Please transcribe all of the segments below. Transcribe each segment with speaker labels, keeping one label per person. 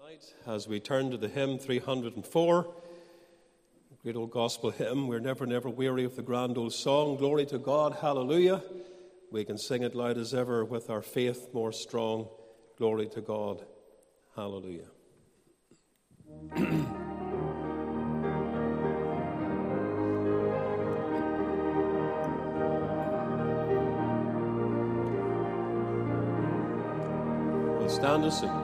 Speaker 1: Tonight, as we turn to the hymn 304, the great old gospel hymn, we're never, never weary of the grand old song, Glory to God, hallelujah. We can sing it loud as ever with our faith more strong, glory to God, hallelujah. We'll stand and sing.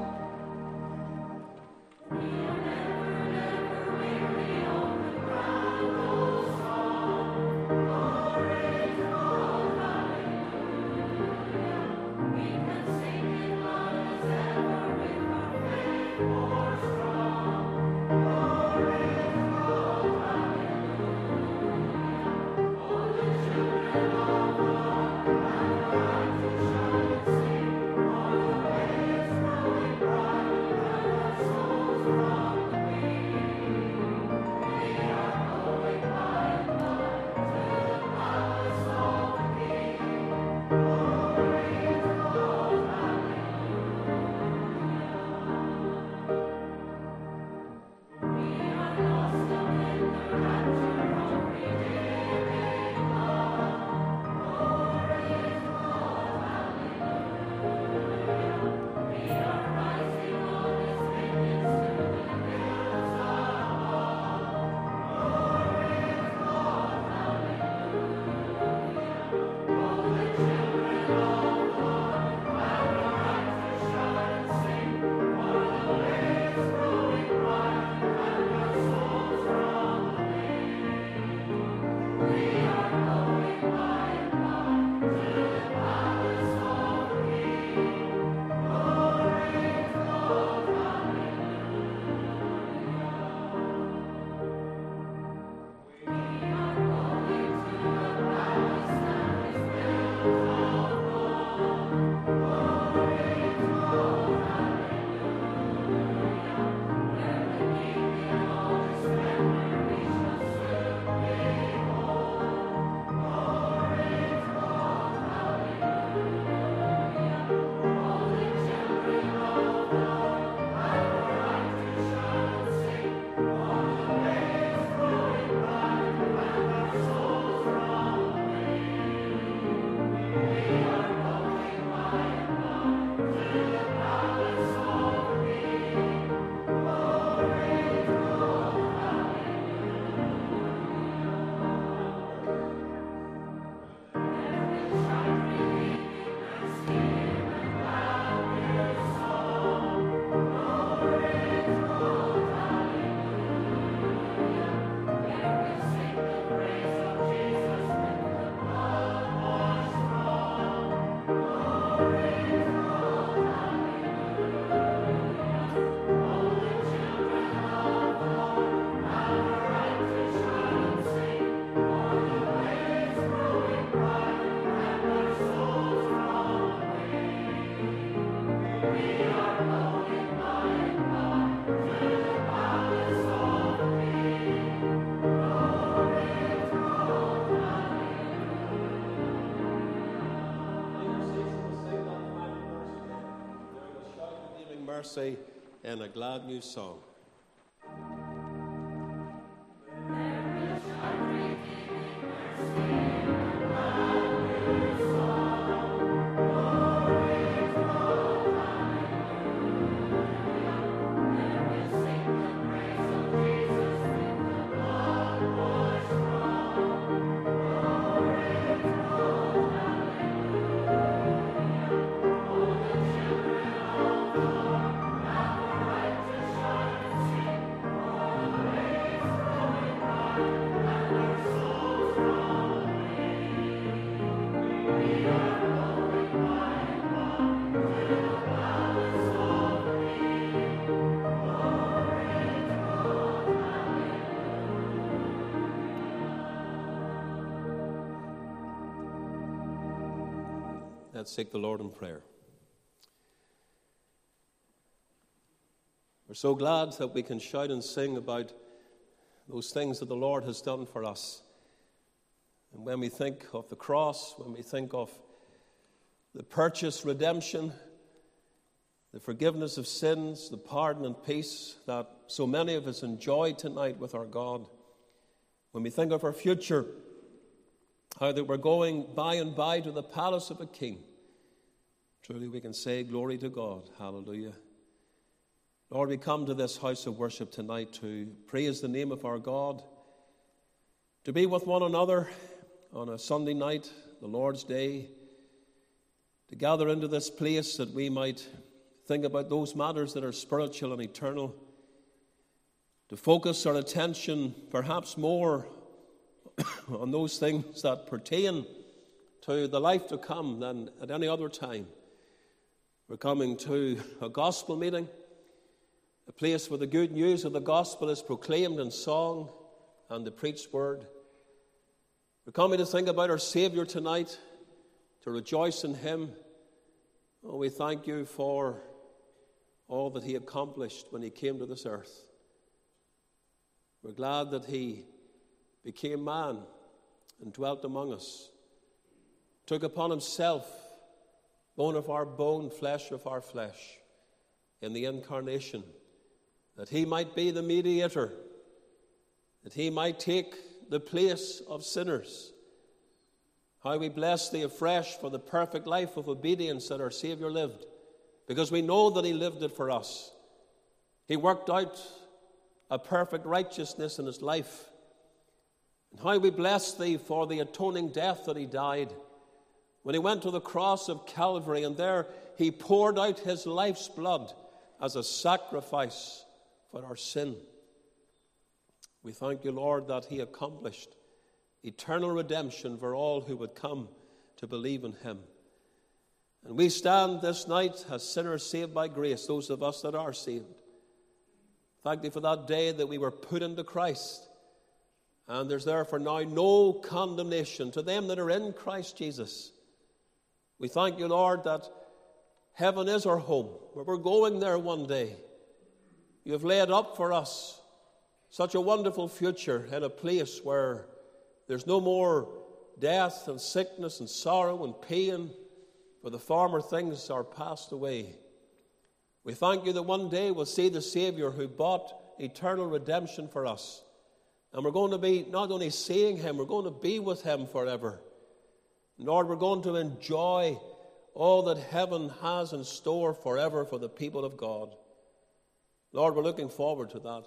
Speaker 1: Mercy in a glad new song. Let's seek the Lord in prayer. We're so glad that we can shout and sing about those things that the Lord has done for us. And when we think of the cross, when we think of the purchase, redemption, the forgiveness of sins, the pardon and peace that so many of us enjoy tonight with our God. When we think of our future, how that we're going by and by to the palace of a king, truly we can say, glory to God. Hallelujah. Lord, we come to this house of worship tonight to praise the name of our God, to be with one another on a Sunday night, the Lord's Day, to gather into this place that we might think about those matters that are spiritual and eternal, to focus our attention perhaps more on those things that pertain to the life to come than at any other time. We're coming to a gospel meeting, a place where the good news of the gospel is proclaimed in song and the preached word. We're coming to think about our Savior tonight, to rejoice in him. Oh, we thank you for all that he accomplished when he came to this earth. We're glad that he became man and dwelt among us, took upon himself bone of our bone, flesh of our flesh, in the incarnation, that he might be the mediator, that he might take the place of sinners. How we bless thee afresh for the perfect life of obedience that our Savior lived, because we know that he lived it for us. He worked out a perfect righteousness in his life. And how we bless thee for the atoning death that he died, when he went to the cross of Calvary, and there he poured out his life's blood as a sacrifice for our sin. We thank you, Lord, that he accomplished eternal redemption for all who would come to believe in him. And we stand this night as sinners saved by grace, those of us that are saved. Thank thee for that day that we were put into Christ. And there's therefore now no condemnation to them that are in Christ Jesus. We thank you, Lord, that heaven is our home, where we're going there one day. You have laid up for us such a wonderful future in a place where there's no more death and sickness and sorrow and pain, for the former things are passed away. We thank you that one day we'll see the Savior who bought eternal redemption for us. And we're going to be not only seeing him, we're going to be with him forever. Lord, we're going to enjoy all that heaven has in store forever for the people of God. Lord, we're looking forward to that.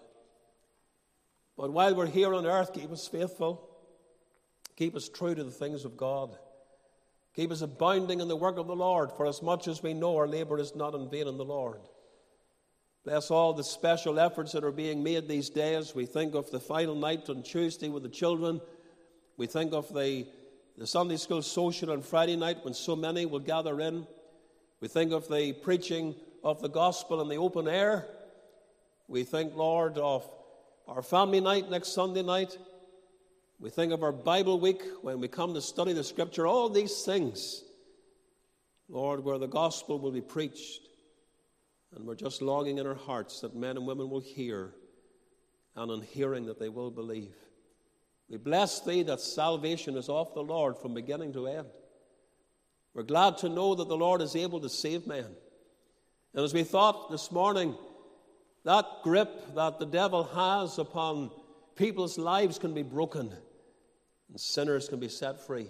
Speaker 1: But while we're here on earth, keep us faithful. Keep us true to the things of God. Keep us abounding in the work of the Lord, for as much as we know our labor is not in vain in the Lord. Bless all the special efforts that are being made these days. We think of the final night on Tuesday with the children. We think of the Sunday school social on Friday night when so many will gather in. We think of the preaching of the gospel in the open air. We think, Lord, of our family night next Sunday night. We think of our Bible week when we come to study the Scripture. All these things, Lord, where the gospel will be preached. And we're just longing in our hearts that men and women will hear, and in hearing that they will believe. We bless thee that salvation is of the Lord from beginning to end. We're glad to know that the Lord is able to save men. And as we thought this morning, that grip that the devil has upon people's lives can be broken, and sinners can be set free.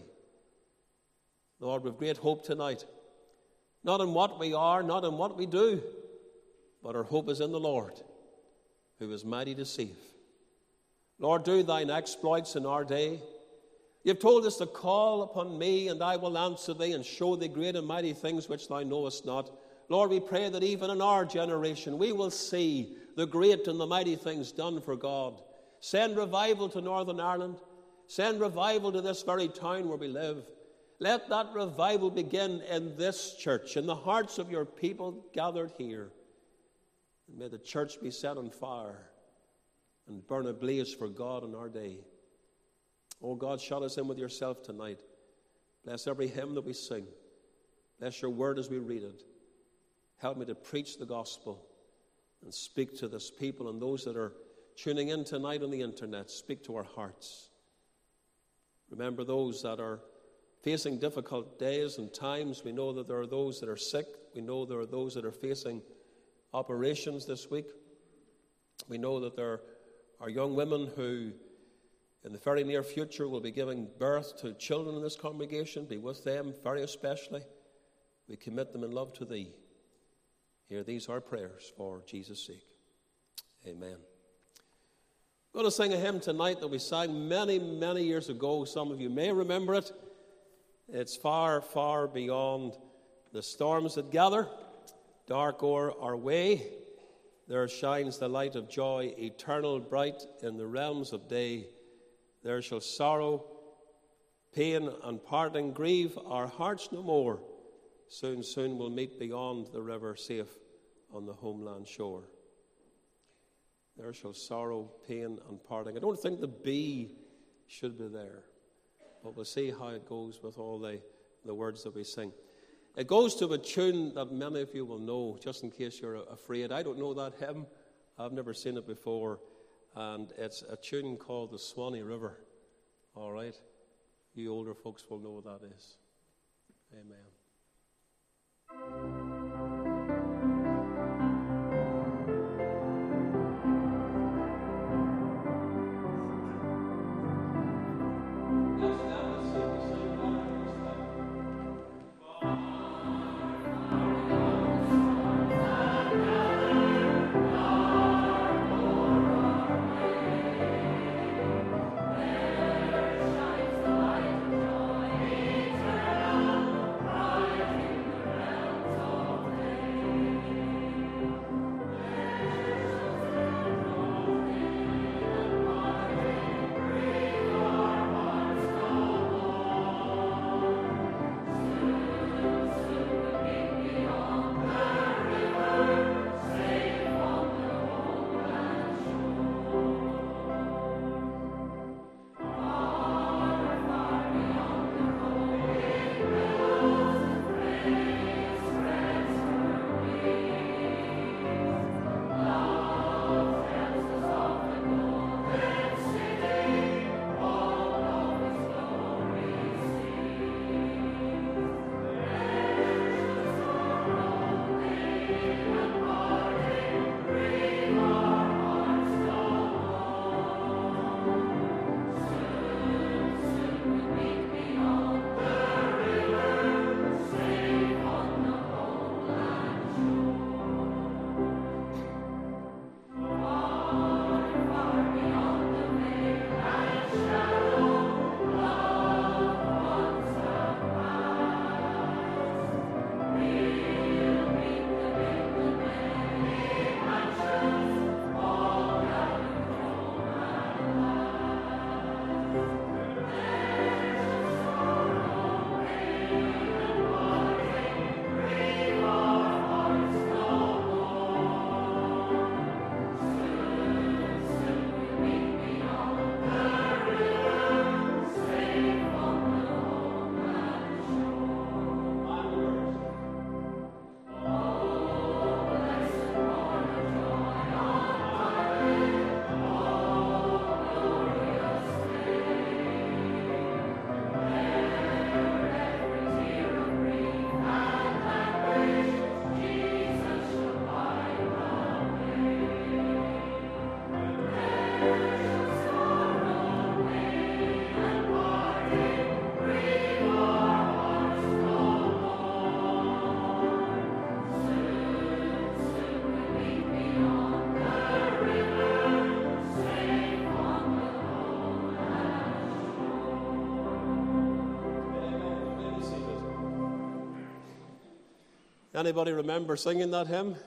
Speaker 1: Lord, we have great hope tonight. Not in what we are, not in what we do, but our hope is in the Lord, who is mighty to save. Lord, do thine exploits in our day. You've told us to call upon me, and I will answer thee and show thee great and mighty things which thou knowest not. Lord, we pray that even in our generation we will see the great and the mighty things done for God. Send revival to Northern Ireland. Send revival to this very town where we live. Let that revival begin in this church, in the hearts of your people gathered here. And may the church be set on fire and burn ablaze for God in our day. Oh God, shut us in with yourself tonight. Bless every hymn that we sing. Bless your word as we read it. Help me to preach the gospel and speak to this people and those that are tuning in tonight on the internet. Speak to our hearts. Remember those that are facing difficult days and times. We know that there are those that are sick. We know there are those that are facing operations this week. We know that there are young women who, in the very near future, will be giving birth to children in this congregation. Be with them very especially. We commit them in love to Thee. Hear these our prayers for Jesus' sake. Amen. I'm going to sing a hymn tonight that we sang many, many years ago. Some of you may remember it. It's far, far beyond the storms that gather, dark o'er our way. There shines the light of joy, eternal, bright in the realms of day. There shall sorrow, pain, and parting grieve our hearts no more. Soon, soon we'll meet beyond the river, safe on the homeland shore. There shall sorrow, pain, and parting. I don't think the B should be there, but we'll see how it goes with all the words that we sing. It goes to a tune that many of you will know, just in case you're afraid. I don't know that hymn. I've never seen it before. And it's a tune called the Swanee River. All right? You older folks will know what that is. Amen. Anybody remember singing that hymn?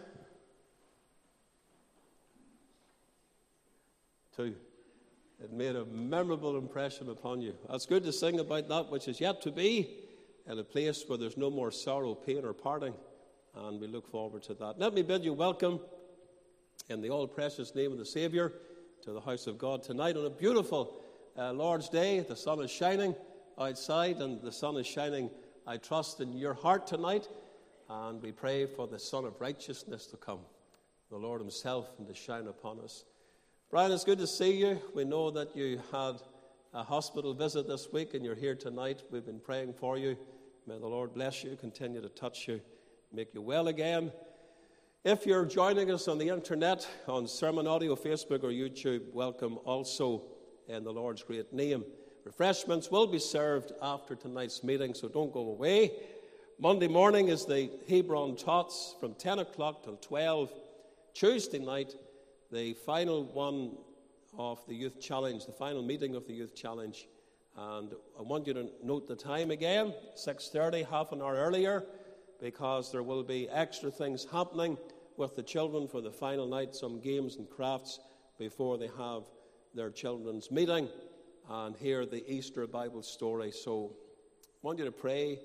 Speaker 1: 2. It made a memorable impression upon you. It's good to sing about that which is yet to be in a place where there's no more sorrow, pain, or parting. And we look forward to that. Let me bid you welcome in the all-precious name of the Saviour to the house of God tonight on a beautiful Lord's Day. The sun is shining outside, and the sun is shining, I trust, in your heart tonight. And we pray for the Son of Righteousness to come, the Lord himself, and to shine upon us. Brian, it's good to see you. We know that you had a hospital visit this week and you're here tonight, we've been praying for you. May the Lord bless you, continue to touch you, make you well again. If you're joining us on the internet, on Sermon Audio, Facebook or YouTube, welcome also in the Lord's great name. Refreshments will be served after tonight's meeting, so don't go away. Monday morning is the Hebron Tots from 10 o'clock till 12. Tuesday night, the final one of the Youth Challenge, the final meeting of the Youth Challenge. And I want you to note the time again, 6:30, half an hour earlier, because there will be extra things happening with the children for the final night, some games and crafts before they have their children's meeting and hear the Easter Bible story. So I want you to pray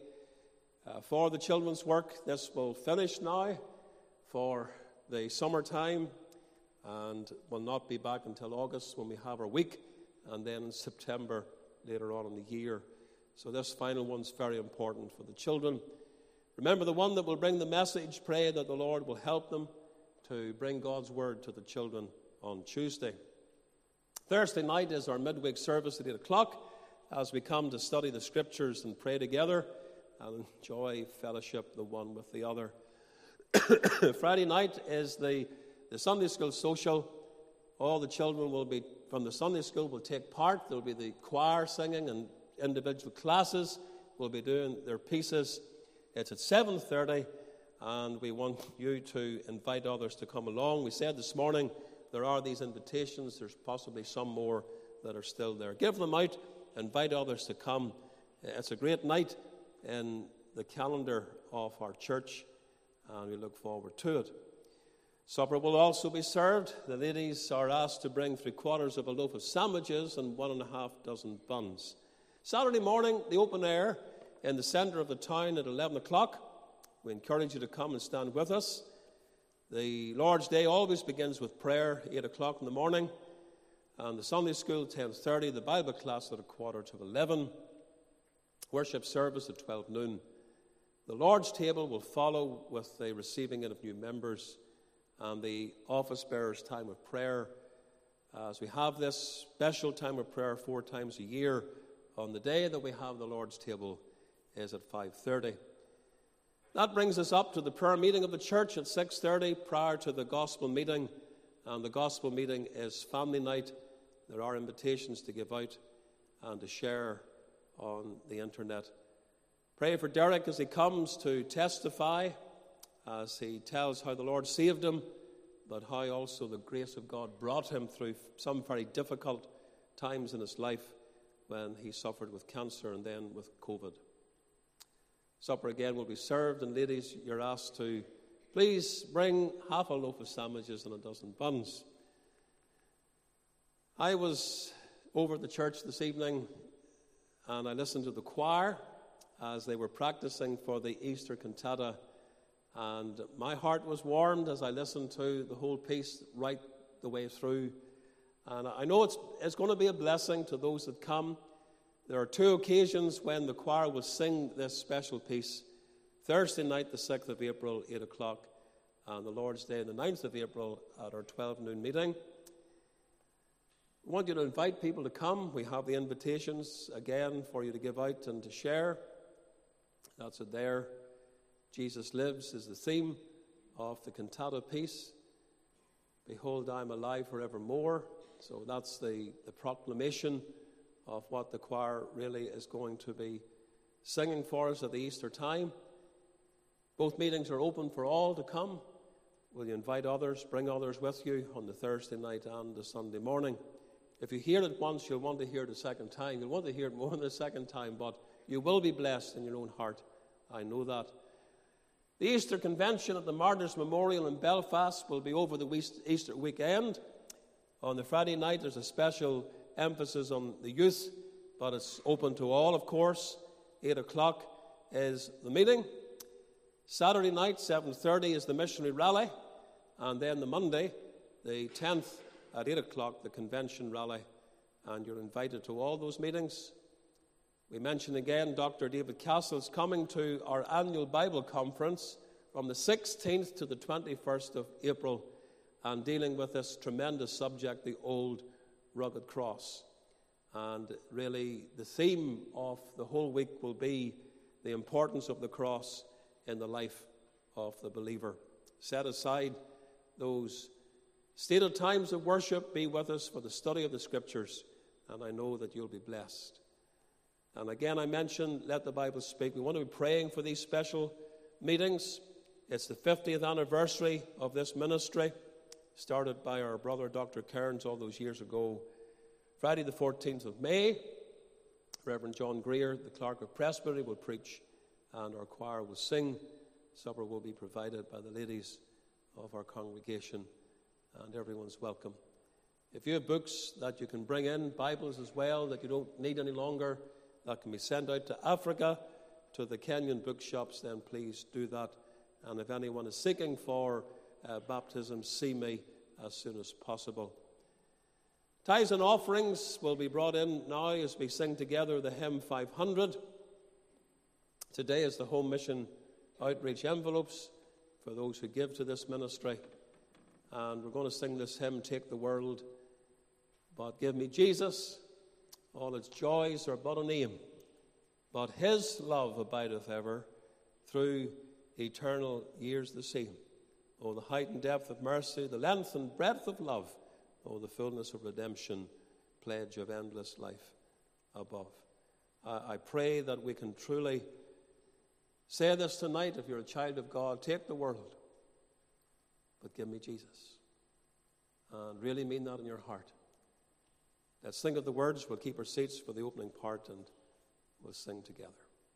Speaker 1: for the children's work. This will finish now for the summertime and will not be back until August when we have our week, and then in September later on in the year. So this final one's very important for the children. Remember the one that will bring the message. Pray that the Lord will help them to bring God's word to the children on Tuesday. Thursday night is our midweek service at 8 o'clock as we come to study the scriptures and pray together and enjoy fellowship the one with the other. Friday night is the Sunday school social. All the children will be from the Sunday school will take part. There will be the choir singing and individual classes will be doing their pieces. It's at 7:30 and we want you to invite others to come along. We said this morning there are these invitations. There's possibly some more that are still there. Give them out. Invite others to come. It's a great night in the calendar of our church, and we look forward to it. Supper will also be served. The ladies are asked to bring 3/4 of a loaf of sandwiches and 1.5 dozen buns. Saturday morning, the open air in the centre of the town at 11 o'clock. We encourage you to come and stand with us. The Lord's Day always begins with prayer, 8 o'clock in the morning, and the Sunday school, 10:30, the Bible class at 10:45, worship service at 12 noon. The Lord's table will follow with the receiving in of new members and the office bearers' time of prayer, as we have this special time of prayer 4 times a year. On the day that we have the Lord's table is at 5:30. That brings us up to the prayer meeting of the church at 6:30 prior to the gospel meeting, and the gospel meeting is family night. There are invitations to give out and to share on the internet. Pray for Derek as he comes to testify, as he tells how the Lord saved him, but how also the grace of God brought him through some very difficult times in his life when he suffered with cancer and then with COVID. Supper again will be served, and ladies, you're asked to please bring half a loaf of sandwiches and 12 buns. I was over at the church this evening and I listened to the choir as they were practicing for the Easter cantata, and my heart was warmed as I listened to the whole piece right the way through. And I know it's going to be a blessing to those that come. There are 2 occasions when the choir will sing this special piece. Thursday night, the 6th of April, 8 o'clock, and the Lord's Day, the 9th of April, at our 12 noon meeting. I want you to invite people to come. We have the invitations again for you to give out and to share. That's it there. Jesus Lives is the theme of the cantata piece. Behold, I am alive forevermore. So that's the proclamation of what the choir really is going to be singing for us at the Easter time. Both meetings are open for all to come. Will you invite others, bring others with you on the Thursday night and the Sunday morning? If you hear it once, you'll want to hear it a second time. You'll want to hear it more than a second time, but you will be blessed in your own heart. I know that. The Easter Convention at the Martyrs' Memorial in Belfast will be over the Easter weekend. On the Friday night, there's a special emphasis on the youth, but it's open to all, of course. 8 o'clock is the meeting. Saturday night, 7:30, is the missionary rally. And then the Monday, the 10th, at 8 o'clock, the convention rally. And you're invited to all those meetings. We mention again Dr. David Castle is coming to our annual Bible conference from the 16th to the 21st of April and dealing with this tremendous subject, the old rugged cross. And really, the theme of the whole week will be the importance of the cross in the life of the believer. Set aside those stated times of worship. Be with us for the study of the Scriptures, and I know that you'll be blessed. And again, I mentioned, let the Bible speak. We want to be praying for these special meetings. It's the 50th anniversary of this ministry, started by our brother Dr. Cairns all those years ago. Friday the 14th of May, Reverend John Greer, the clerk of Presbytery, will preach, and our choir will sing. Supper will be provided by the ladies of our congregation, and everyone's welcome. If you have books that you can bring in, Bibles as well, that you don't need any longer, that can be sent out to Africa, to the Kenyan bookshops, then please do that. And if anyone is seeking for baptism, see me as soon as possible. Tithes and offerings will be brought in now as we sing together the hymn 500. Today is the Home Mission Outreach envelopes for those who give to this ministry. And we're going to sing this hymn, Take the World, but Give Me Jesus. All its joys are but a name, but his love abideth ever, through eternal years the same. Oh, the height and depth of mercy, the length and breadth of love, oh, the fullness of redemption, pledge of endless life above. I pray that we can truly say this tonight. If you're a child of God, take the world, but give me Jesus. And really mean that in your heart. Let's think of the words. We'll keep our seats for the opening part, and we'll sing together.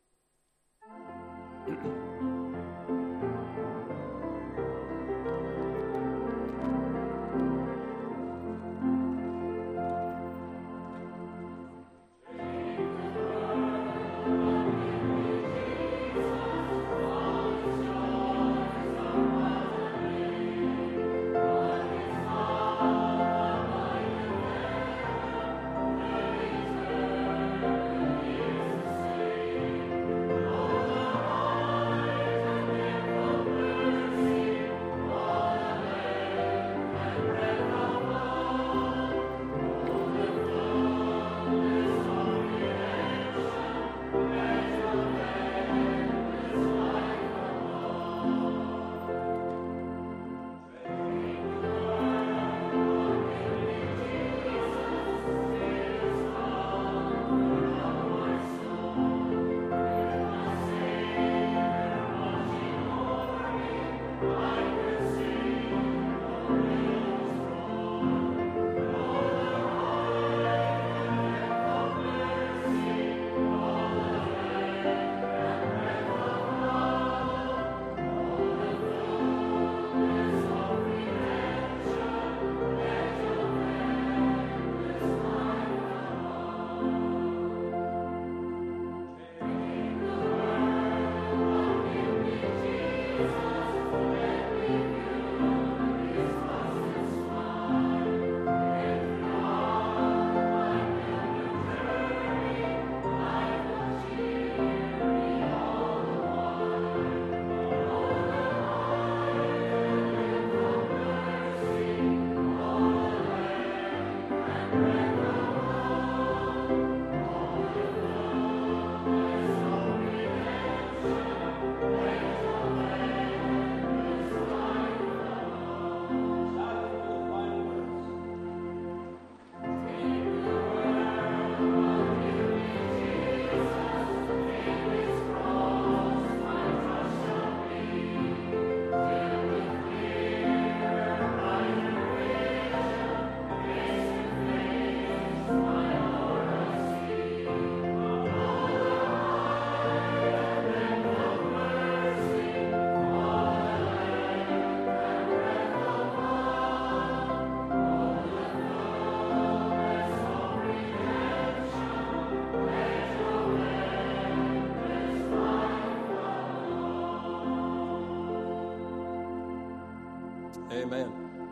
Speaker 1: Amen.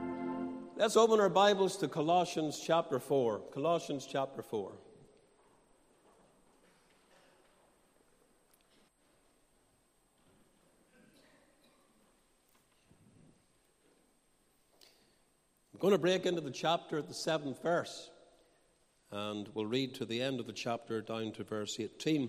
Speaker 1: Let's open our Bibles to Colossians chapter 4. Colossians chapter 4. I'm going to break into the chapter at the 7th verse. And we'll read to the end of the chapter down to verse 18.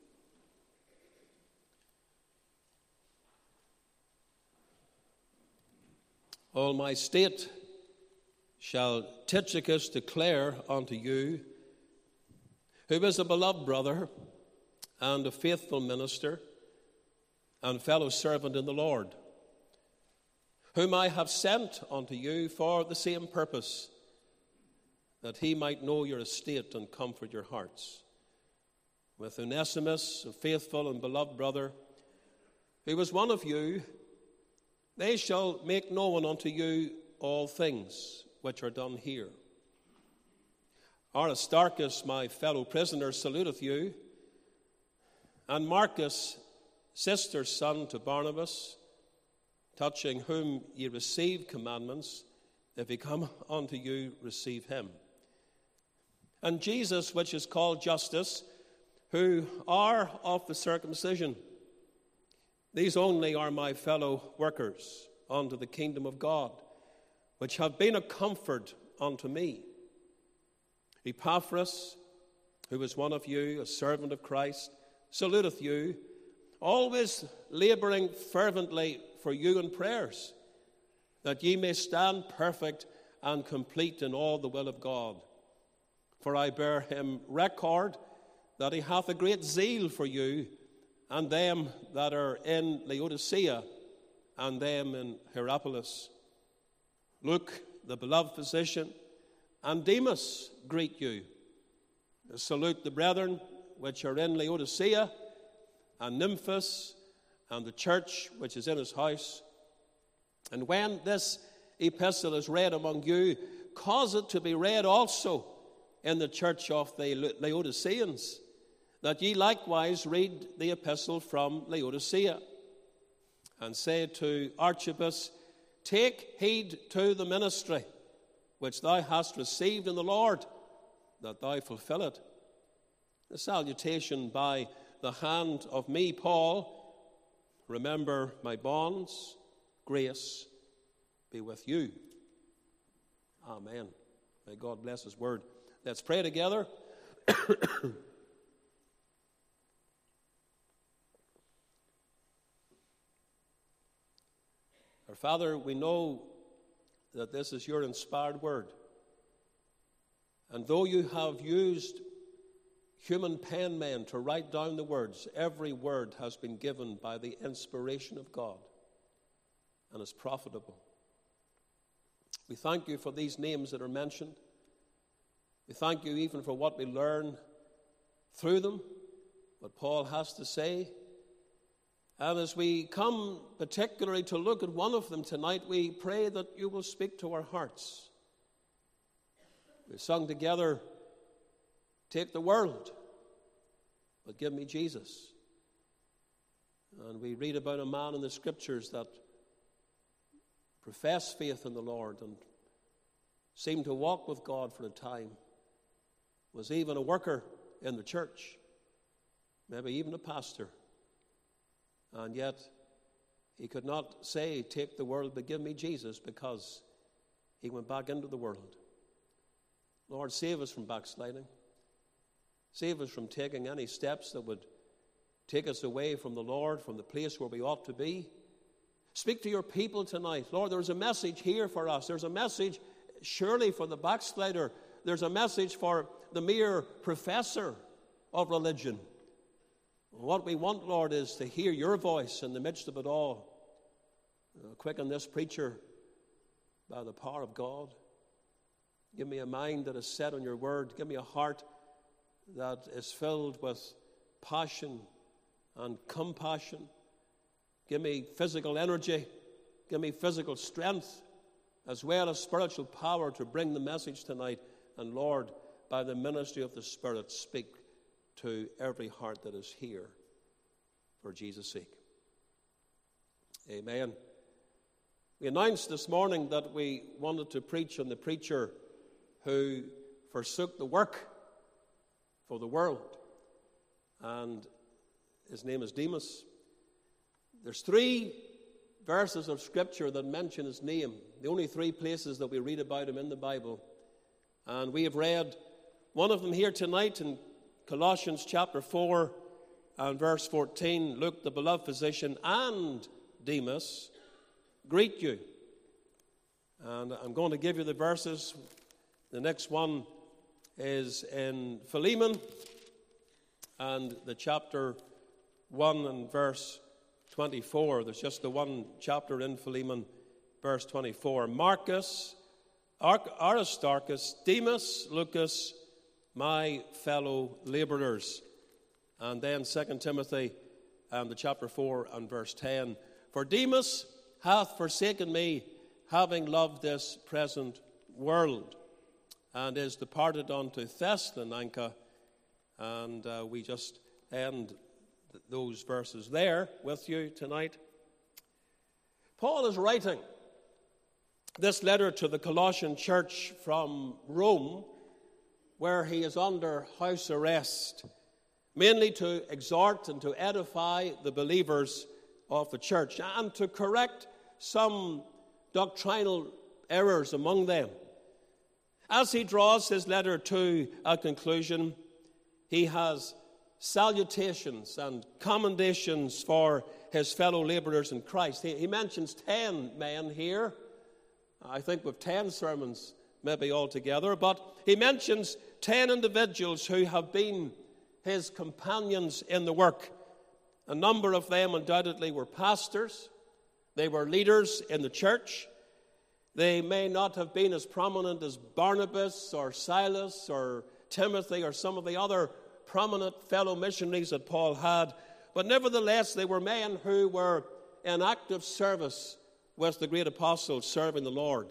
Speaker 1: All my state shall Tychicus declare unto you, who is a beloved brother and a faithful minister and fellow servant in the Lord, whom I have sent unto you for the same purpose, that he might know your estate and comfort your hearts. With Onesimus, a faithful and beloved brother, who was one of you, they shall make known unto you all things which are done here. Aristarchus, my fellow prisoner, saluteth you, and Marcus, sister's son to Barnabas, touching whom ye receive commandments, if he come unto you, receive him. And Jesus, which is called Justus, who are of the circumcision. These only are my fellow workers unto the kingdom of God, which have been a comfort unto me. Epaphras, who is one of you, a servant of Christ, saluteth you, always laboring fervently for you in prayers, that ye may stand perfect and complete in all the will of God. For I bear him record that he hath a great zeal for you, and them that are in Laodicea, and them in Hierapolis. Luke, the beloved physician, and Demas greet you. Salute the brethren which are in Laodicea, and Nymphas, and the church which is in his house. And when this epistle is read among you, cause it to be read also in the church of the Laodiceans, that ye likewise read the epistle from Laodicea. And say to Archippus, take heed to the ministry which thou hast received in the Lord, that thou fulfill it. The salutation by the hand of me, Paul. Remember my bonds. Grace be with you. Amen. May God bless his word. Let's pray together. Our Father, we know that this is your inspired word. And though you have used human penmen to write down the words, every word has been given by the inspiration of God and is profitable. We thank you for these names that are mentioned. We thank you even for what we learn through them, what Paul has to say. And as we come particularly to look at one of them tonight, we pray that you will speak to our hearts. We sung together, take the world, but give me Jesus. And we read about a man in the scriptures that professed faith in the Lord and seemed to walk with God for a time, was even a worker in the church, maybe even a pastor. And yet, he could not say, take the world, but give me Jesus, because he went back into the world. Lord, save us from backsliding. Save us from taking any steps that would take us away from the Lord, from the place where we ought to be. Speak to your people tonight. Lord, there's a message here for us. There's a message surely for the backslider. There's a message for the mere professor of religion. What we want, Lord, is to hear your voice in the midst of it all. Quicken this preacher by the power of God. Give me a mind that is set on your word. Give me a heart that is filled with passion and compassion. Give me physical energy. Give me physical strength, as well as spiritual power to bring the message tonight. And Lord, by the ministry of the Spirit, speak to every heart that is here for Jesus' sake. Amen. We announced this morning that we wanted to preach on the preacher who forsook the work for the world. And his name is Demas. There's 3 verses of Scripture that mention his name. The only 3 places that we read about him in the Bible. And we have read One of them here tonight in Colossians chapter 4 and verse 14, Luke, the beloved physician, and Demas greet you. And I'm going to give you the verses. The next one is in Philemon, and the chapter 1 and verse 24. There's just the one chapter in Philemon, verse 24. Marcus, Aristarchus, Demas, Lucas, my fellow laborers. And then 2 Timothy, the chapter 4 and verse 10. For Demas hath forsaken me, having loved this present world, and is departed unto Thessalonica. And we just end those verses there with you tonight. Paul is writing this letter to the Colossian church from Rome, where he is under house arrest, mainly to exhort and to edify the believers of the church and to correct some doctrinal errors among them. As he draws his letter to a conclusion, he has salutations and commendations for his fellow laborers in Christ. He mentions 10 men here. I think with 10 sermons maybe altogether, but he mentions 10 individuals who have been his companions in the work. A number of them undoubtedly were pastors. They were leaders in the church. They may not have been as prominent as Barnabas or Silas or Timothy or some of the other prominent fellow missionaries that Paul had, but nevertheless they were men who were in active service with the great apostle, serving the Lord.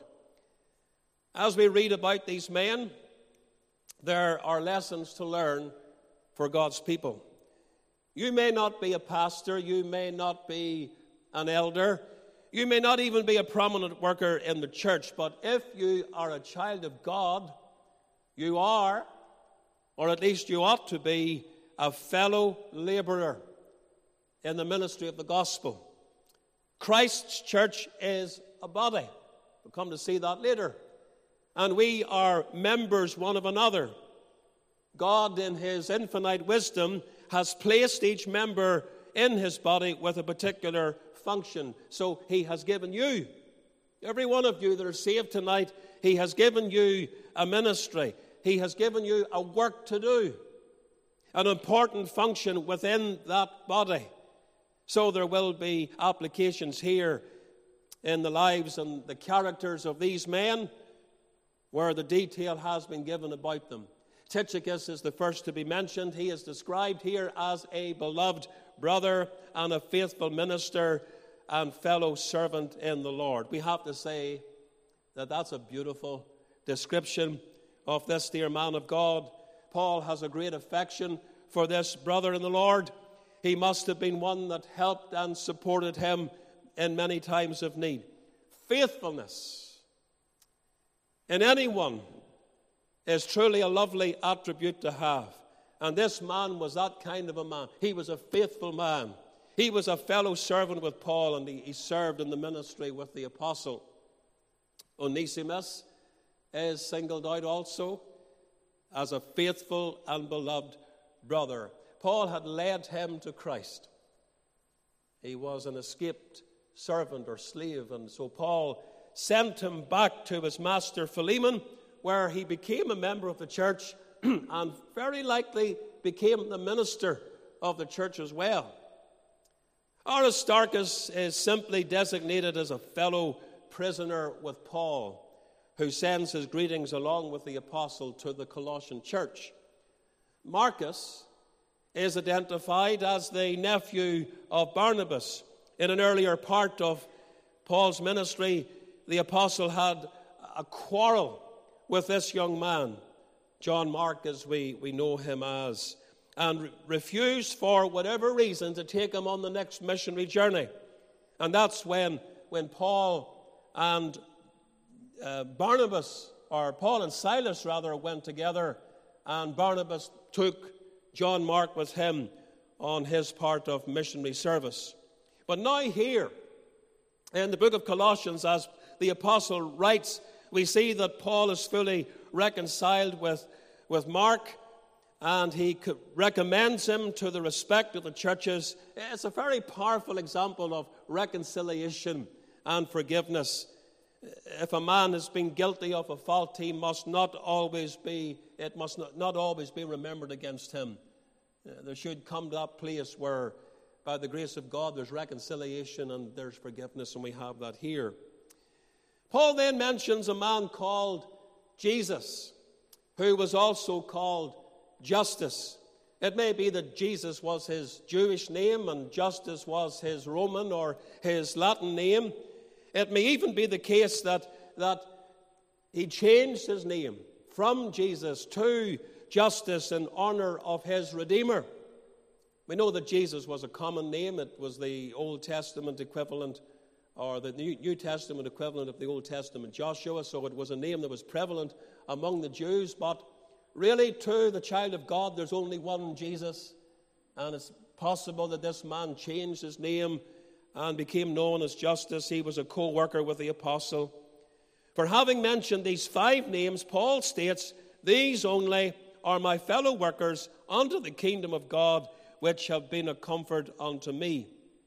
Speaker 1: As we read about these men, there are lessons to learn for God's people. You may not be a pastor, you may not be an elder, you may not even be a prominent worker in the church, but if you are a child of God, you are, or at least you ought to be, a fellow laborer in the ministry of the gospel. Christ's church is a body. We'll come to see that later. And we are members one of another. God, in his infinite wisdom, has placed each member in his body with a particular function. So he has given you, every one of you that are saved tonight, he has given you a ministry. He has given you a work to do, an important function within that body. So there will be applications here in the lives and the characters of these men where the detail has been given about them. Tychicus is the first to be mentioned. He is described here as a beloved brother and a faithful minister and fellow servant in the Lord. We have to say that that's a beautiful description of this dear man of God. Paul has a great affection for this brother in the Lord. He must have been one that helped and supported him in many times of need. Faithfulness in anyone is truly a lovely attribute to have. And this man was that kind of a man. He was a faithful man. He was a fellow servant with Paul, and he served in the ministry with the apostle. Onesimus is singled out also as a faithful and beloved brother. Paul had led him to Christ. He was an escaped servant or slave, and so Paul sent him back to his master Philemon, where he became a member of the church and very likely became the minister of the church as well. Aristarchus is simply designated as a fellow prisoner with Paul, who sends his greetings along with the apostle to the Colossian church. Marcus is identified as the nephew of Barnabas. In an earlier part of Paul's ministry, the apostle had a quarrel with this young man, John Mark, as we know him as, and refused for whatever reason to take him on the next missionary journey. And that's when Paul and Paul and Silas went together, and Barnabas took John Mark with him on his part of missionary service. But now here, in the book of Colossians, as the apostle writes, we see that Paul is fully reconciled with with Mark, and he recommends him to the respect of the churches. It's a very powerful example of reconciliation and forgiveness. If a man has been guilty of a fault, it must not always be remembered against him. There should come to that place where, by the grace of God, there's reconciliation and there's forgiveness, and we have that here. Paul then mentions a man called Jesus, who was also called Justus. It may be that Jesus was his Jewish name and Justus was his Roman or his Latin name. It may even be the case that he changed his name from Jesus to Justus in honor of his Redeemer. We know that Jesus was a common name. It was the Old Testament equivalent, or the New Testament equivalent of the Old Testament Joshua, so it was a name that was prevalent among the Jews. But really, to the child of God, there's only one Jesus, and it's possible that this man changed his name and became known as Justus. He was a co-worker with the apostle. For having mentioned these 5 names, Paul states, "These only are my fellow workers unto the kingdom of God, which have been a comfort unto me."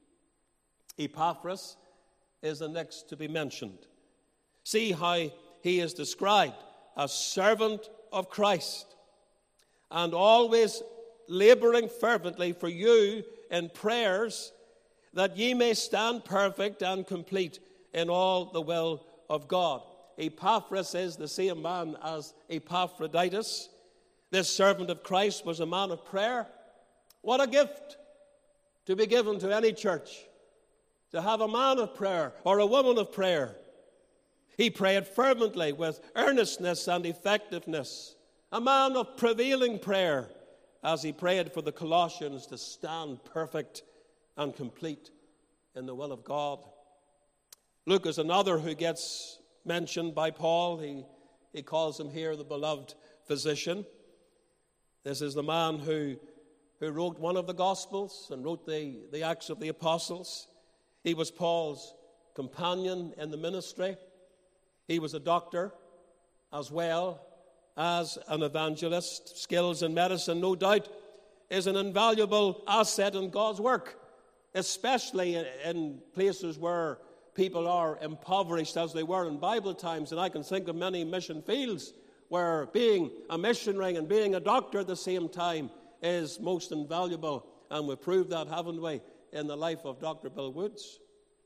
Speaker 1: Epaphras is the next to be mentioned. See how he is described as servant of Christ, and always laboring fervently for you in prayers, that ye may stand perfect and complete in all the will of God. Epaphras is the same man as Epaphroditus. This servant of Christ was a man of prayer. What a gift to be given to any church, to have a man of prayer or a woman of prayer. He prayed fervently with earnestness and effectiveness, a man of prevailing prayer, as he prayed for the Colossians to stand perfect and complete in the will of God. Luke is another who gets mentioned by Paul. He calls him here the beloved physician. This is the man who wrote one of the Gospels and wrote the Acts of the Apostles. He was Paul's companion in the ministry. He was a doctor as well as an evangelist. Skills in medicine, no doubt, is an invaluable asset in God's work, especially in places where people are impoverished as they were in Bible times. And I can think of many mission fields where being a missionary and being a doctor at the same time is most invaluable. And we've proved that, haven't we, in the life of Dr. Bill Woods.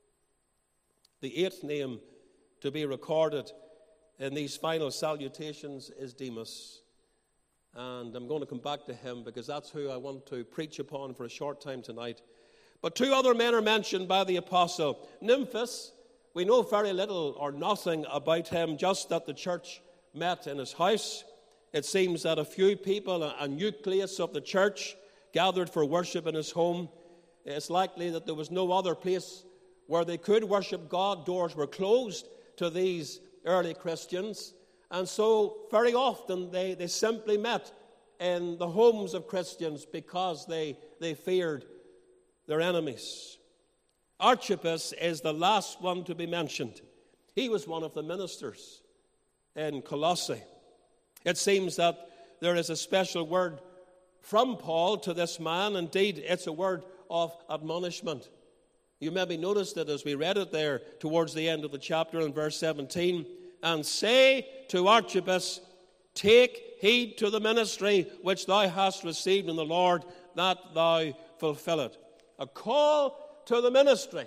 Speaker 1: The 8th name to be recorded in these final salutations is Demas. And I'm going to come back to him because that's who I want to preach upon for a short time tonight. But 2 other men are mentioned by the apostle. Nymphas, we know very little or nothing about him, just that the church met in his house. It seems that a few people, a nucleus of the church, gathered for worship in his home. It's likely that there was no other place where they could worship God. Doors were closed to these early Christians. And so very often they simply met in the homes of Christians because they feared their enemies. Archippus is the last one to be mentioned. He was one of the ministers in Colossae. It seems that there is a special word from Paul to this man. Indeed, it's a word of admonishment. You maybe noticed it as we read it there towards the end of the chapter in verse 17. And say to Archippus, take heed to the ministry which thou hast received in the Lord, that thou fulfill it. A call to the ministry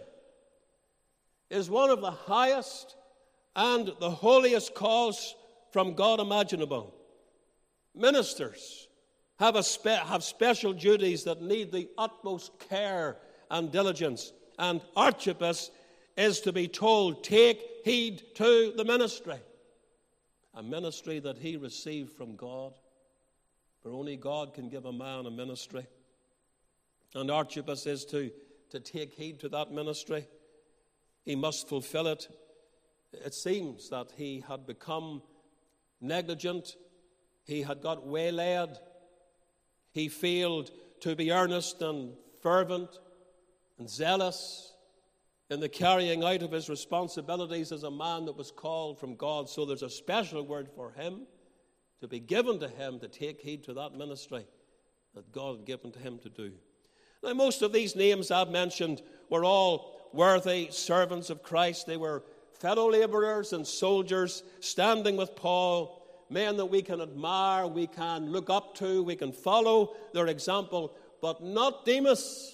Speaker 1: is one of the highest and the holiest calls from God imaginable. Ministers have special duties that need the utmost care and diligence. And Archippus is to be told, take heed to the ministry. A ministry that he received from God. For only God can give a man a ministry. And Archippus is to take heed to that ministry. He must fulfill it. It seems that he had become negligent. He had got waylaid. He failed to be earnest and fervent and zealous in the carrying out of his responsibilities as a man that was called from God. So there's a special word for him to be given to him to take heed to that ministry that God had given to him to do. Now, most of these names I've mentioned were all worthy servants of Christ. They were fellow laborers and soldiers standing with Paul, men that we can admire, we can look up to, we can follow their example, but not Demas,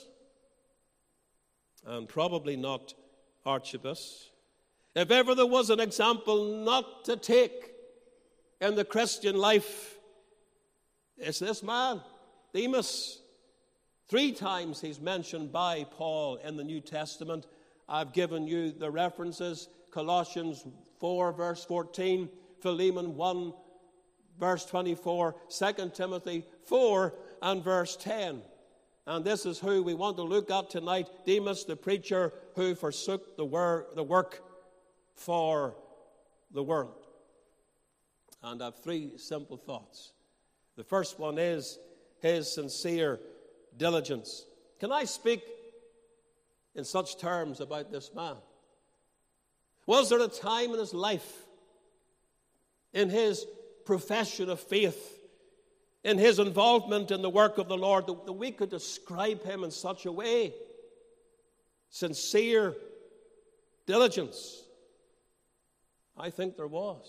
Speaker 1: and probably not Archippus. If ever there was an example not to take in the Christian life, it's this man, Demas. 3 times he's mentioned by Paul in the New Testament. I've given you the references: Colossians 4, verse 14, Philemon 1, verse 24, 2 Timothy 4 and verse 10. And this is who we want to look at tonight: Demas, the preacher who forsook the work for the world. And I have 3 simple thoughts. The first one is his sincere diligence. Can I speak in such terms about this man? Was there a time in his life, in his profession of faith, in his involvement in the work of the Lord, that we could describe him in such a way? Sincere diligence. I think there was.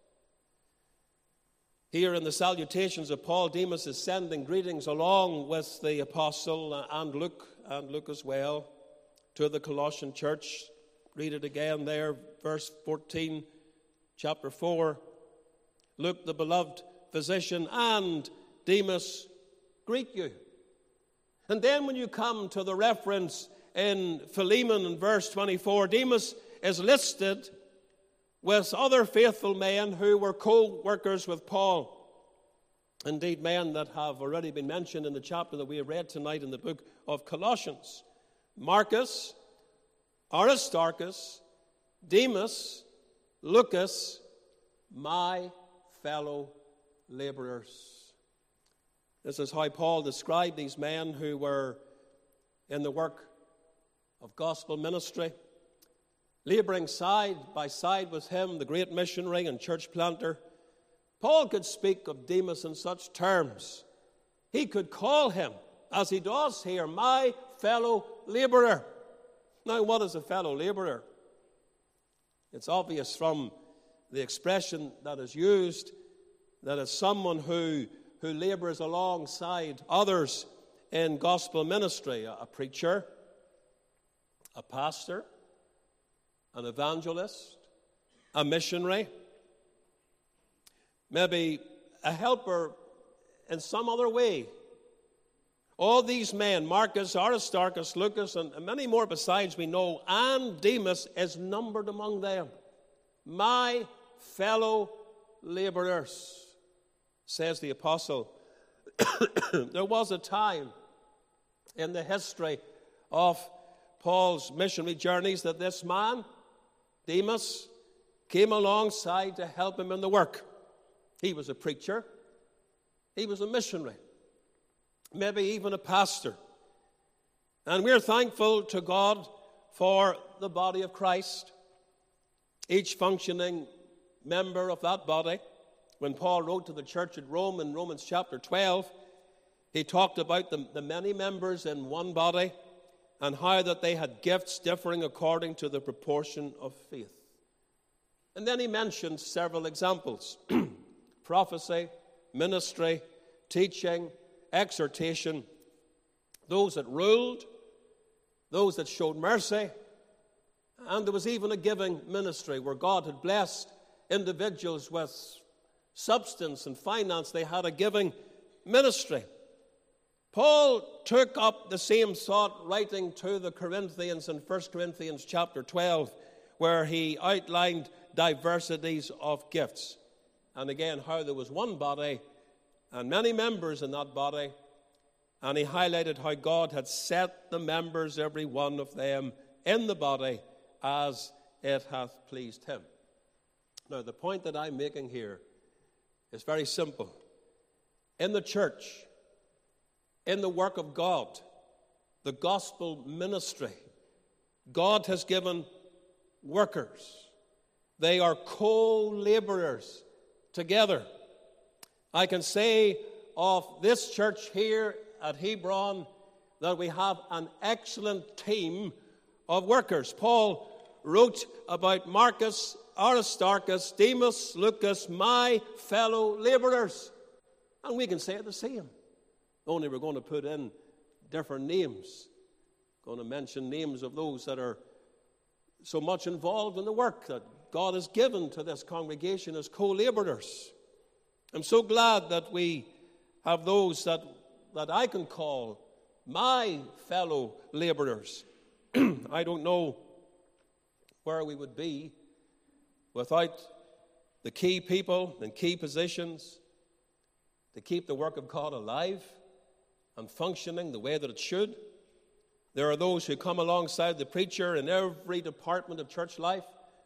Speaker 1: Here in the salutations of Paul, Demas is sending greetings along with the apostle and Luke as well to the Colossian church. Read it again there, verse 14, chapter 4. Luke, the beloved physician, and Demas greet you. And then when you come to the reference in Philemon in verse 24, Demas is listed with other faithful men who were co-workers with Paul. Indeed, men that have already been mentioned in the chapter that we have read tonight in the book of Colossians: Marcus, Aristarchus, Demas, Lucas, my fellow laborers. This is how Paul described these men who were in the work of gospel ministry, laboring side by side with him, the great missionary and church planter. Paul could speak of Demas in such terms. He could call him, as he does here, my fellow laborer. Now, what is a fellow laborer? It's obvious from the expression that is used that it's someone who labors alongside others in gospel ministry: a preacher, a pastor, an evangelist, a missionary, maybe a helper in some other way. All these men, Marcus, Aristarchus, Lucas, and many more besides we know, and Demas is numbered among them. My fellow laborers, says the apostle. There was a time in the history of Paul's missionary journeys that this man, Demas, came alongside to help him in the work. He was a preacher. He was a missionary. Maybe even a pastor. And we're thankful to God for the body of Christ, each functioning member of that body. When Paul wrote to the church at Rome in Romans chapter 12, he talked about the many members in one body and how that they had gifts differing according to the proportion of faith. And then he mentioned several examples: prophecy, ministry, teaching, exhortation, those that ruled, those that showed mercy, and there was even a giving ministry where God had blessed individuals with substance and finance. They had a giving ministry. Paul took up the same thought writing to the Corinthians in 1 Corinthians chapter 12, where he outlined diversities of gifts. And again, how there was one body and many members in that body. And he highlighted how God had set the members, every one of them, in the body as it hath pleased him. Now, the point that I'm making here is very simple. In the church, in the work of God, the gospel ministry, God has given workers. They are co-laborers together. I can say of this church here at Hebron that we have an excellent team of workers. Paul wrote about Marcus, Aristarchus, Demas, Lucas, my fellow laborers. And we can say the same. Only we're going to put in different names. Going to mention names of those that are so much involved in the work that God has given to this congregation as co-laborers. I'm so glad that we have those that I can call my fellow laborers. I don't know where we would be without the key people and key positions to keep the work of God alive and functioning the way that it should. There are those who come alongside the preacher in every department of church life,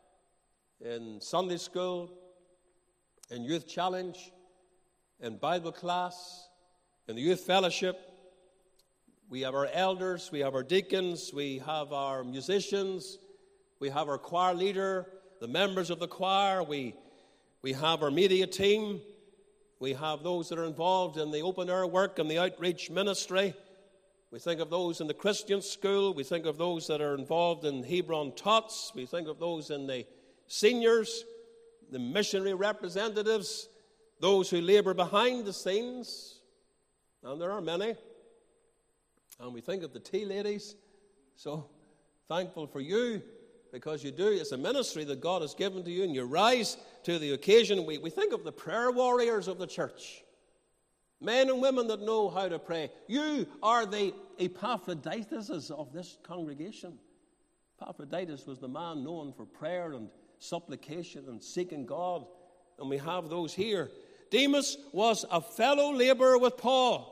Speaker 1: in Sunday school, in youth challenge, in Bible class, in the youth fellowship. We have our elders, we have our deacons, we have our musicians, we have our choir leader, the members of the choir, we have our media team, we have those that are involved in the open air work and the outreach ministry. We think of those in the Christian school, we think of those that are involved in Hebron Tots, we think of those in the seniors, the missionary representatives, those who labor behind the scenes, and there are many. And we think of the tea ladies. So thankful for you, because you do. It's a ministry that God has given to you, and you rise to the occasion. We think of the prayer warriors of the church, men and women that know how to pray. You are the Epaphroditus of this congregation. Epaphroditus was the man known for prayer and supplication and seeking God, and we have those here. Demas was a fellow laborer with Paul.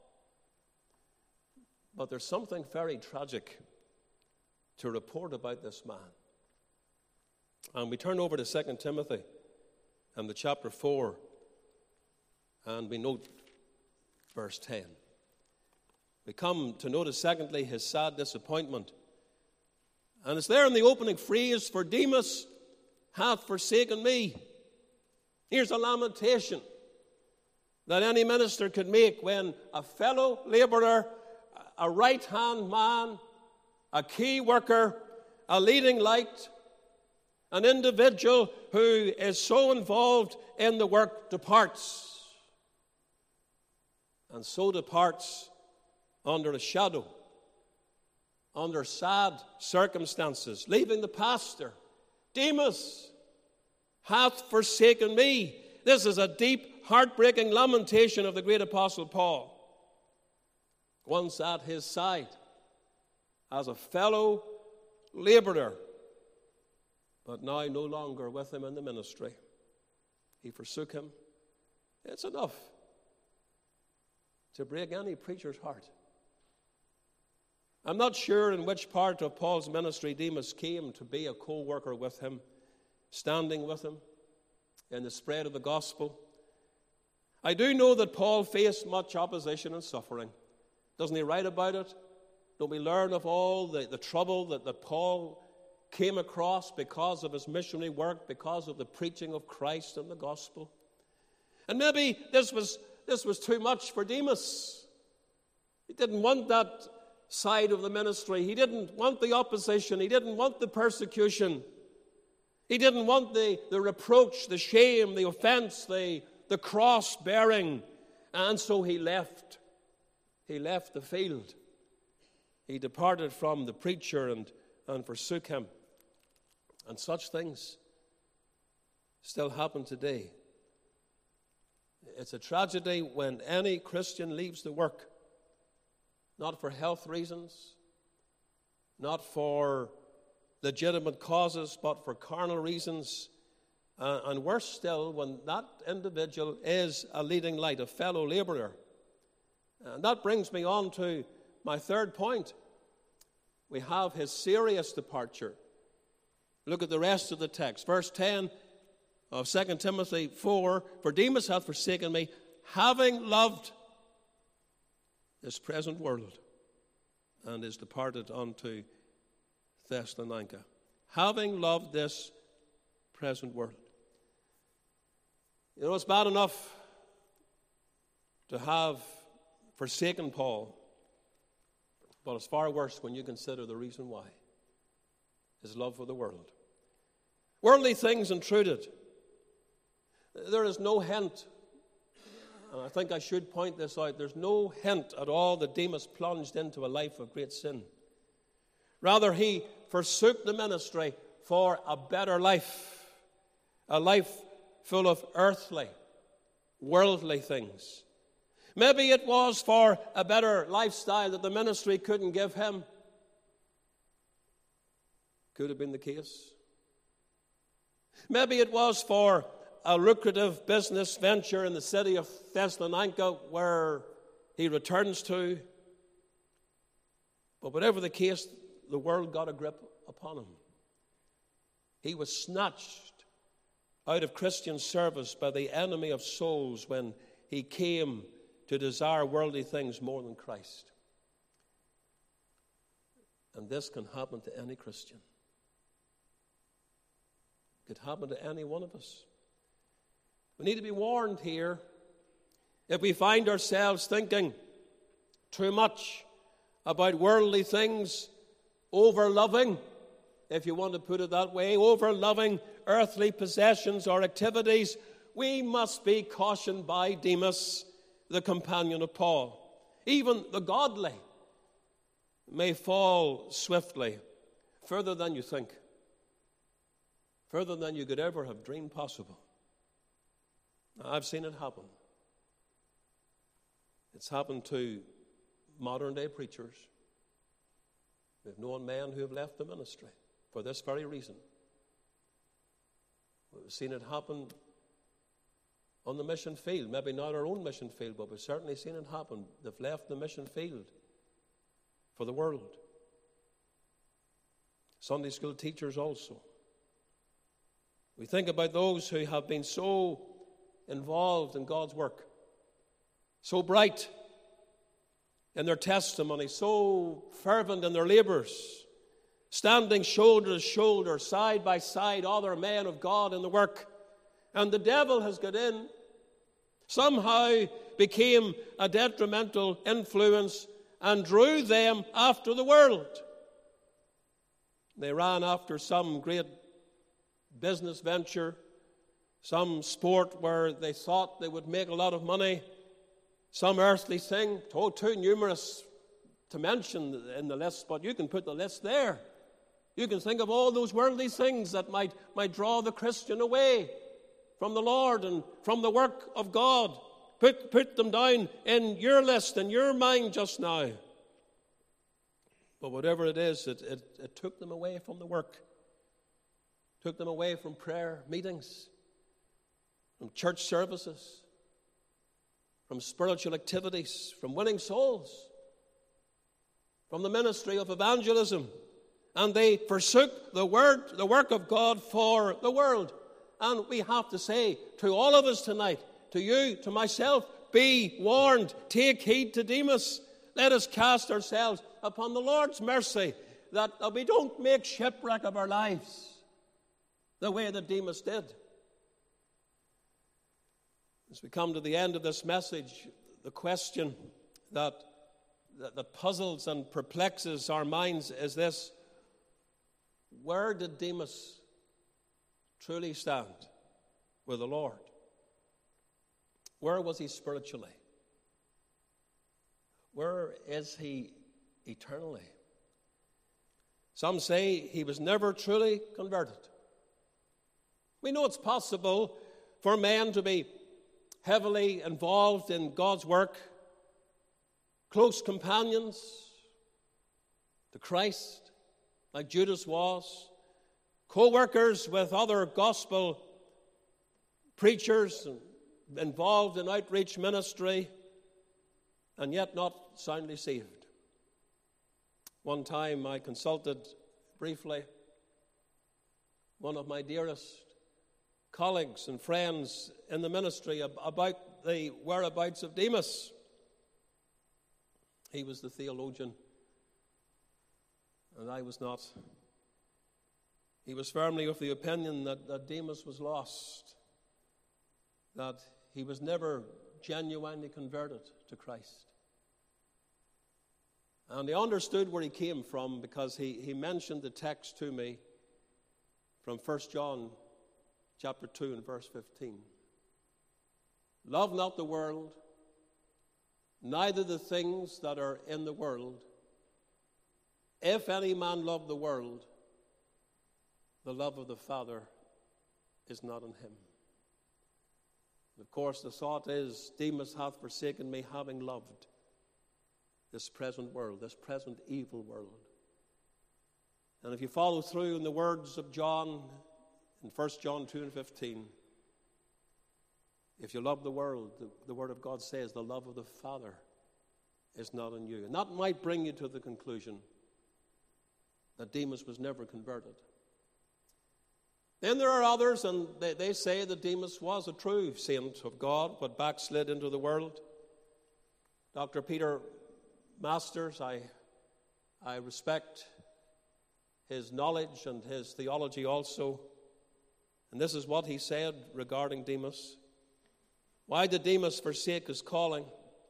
Speaker 1: But there's something very tragic to report about this man. And we turn over to 2 Timothy and the chapter 4, and we note verse 10. We come to notice, secondly, his sad disappointment. And it's there in the opening phrase, for Demas hath forsaken me. Here's a lamentation that any minister could make when a fellow laborer, a right-hand man, a key worker, a leading light, an individual who is so involved in the work departs. And so departs under a shadow, under sad circumstances, leaving the pastor. Demas hath forsaken me. This is a deep, heartbreaking lamentation of the great apostle Paul. Once at his side as a fellow laborer, but now no longer with him in the ministry. He forsook him. It's enough to break any preacher's heart. I'm not sure in which part of Paul's ministry Demas came to be a co-worker with him, standing with him in the spread of the gospel. I do know that Paul faced much opposition and suffering. Doesn't he write about it? Don't we learn of all the trouble that Paul came across because of his missionary work, because of the preaching of Christ and the gospel? And maybe this was too much for Demas. He didn't want that side of the ministry. He didn't want the opposition. He didn't want the persecution. He didn't want the reproach, the shame, the offense, the cross bearing. And so he left. He left the field. He departed from the preacher and forsook him. And such things still happen today. It's a tragedy when any Christian leaves the work, not for health reasons, not for legitimate causes, but for carnal reasons. And worse still, when that individual is a leading light, a fellow laborer. And that brings me on to my third point. We have his serious departure. Look at the rest of the text. Verse 10 of 2 Timothy 4, for Demas hath forsaken me, having loved this present world, and is departed unto Thessalonica. Having loved this present world. You know, it's bad enough to have forsaken Paul. But it's far worse when you consider the reason why. His love for the world. Worldly things intruded. There is no hint, and I think I should point this out, there's no hint at all that Demas plunged into a life of great sin. Rather, he forsook the ministry for a better life, a life full of earthly, worldly things. Maybe it was for a better lifestyle that the ministry couldn't give him. Could have been the case. Maybe it was for a lucrative business venture in the city of Thessalonica where he returns to. But whatever the case, the world got a grip upon him. He was snatched out of Christian service by the enemy of souls when he came to desire worldly things more than Christ. And this can happen to any Christian. It could happen to any one of us. We need to be warned here. If we find ourselves thinking too much about worldly things, over-loving, if you want to put it that way, over-loving earthly possessions or activities, we must be cautioned by Demas, the companion of Paul. Even the godly may fall swiftly, further than you think, further than you could ever have dreamed possible. I've seen it happen. It's happened to modern-day preachers. We've known men who have left the ministry for this very reason. We've seen it happen on the mission field. Maybe not our own mission field, but we've certainly seen it happen. They've left the mission field for the world. Sunday school teachers also. We think about those who have been so involved in God's work, so bright in their testimony, so fervent in their labors, standing shoulder to shoulder, side by side, other men of God in the work. And the devil has got in, somehow became a detrimental influence and drew them after the world. They ran after some great business venture, some sport where they thought they would make a lot of money, some earthly thing, too numerous to mention in the list, but you can put the list there. You can think of all those worldly things that might draw the Christian away from the Lord and from the work of God. Put them down in your list, in your mind just now. But whatever it is, it took them away from the work, took them away from prayer meetings, from church services, from spiritual activities, from winning souls, from the ministry of evangelism. And they forsook the work of God for the world. And we have to say to all of us tonight, to you, to myself, be warned. Take heed to Demas. Let us cast ourselves upon the Lord's mercy, that we don't make shipwreck of our lives the way that Demas did. As we come to the end of this message, the question that puzzles and perplexes our minds is this: where did Demas truly stand with the Lord? Where was he spiritually? Where is he eternally? Some say he was never truly converted. We know it's possible for men to be heavily involved in God's work, close companions to Christ, like Judas was, co-workers with other gospel preachers involved in outreach ministry, and yet not soundly saved. One time I consulted briefly one of my dearest colleagues and friends in the ministry about the whereabouts of Demas. He was the theologian, and I was not. He was firmly of the opinion that Demas was lost, that he was never genuinely converted to Christ. And I understood where he came from because he mentioned the text to me from 1 John chapter 2 and verse 15. Love not the world, neither the things that are in the world. If any man love the world, the love of the Father is not in him. Of course, the thought is, Demas hath forsaken me, having loved this present world, this present evil world. And if you follow through in the words of John, in 1 John 2 and 15, if you love the world, the Word of God says the love of the Father is not in you. And that might bring you to the conclusion that Demas was never converted. Then there are others, and they say that Demas was a true saint of God, but backslid into the world. Dr. Peter Masters, I respect his knowledge and his theology also. And this is what he said regarding Demas. Why did Demas forsake his calling?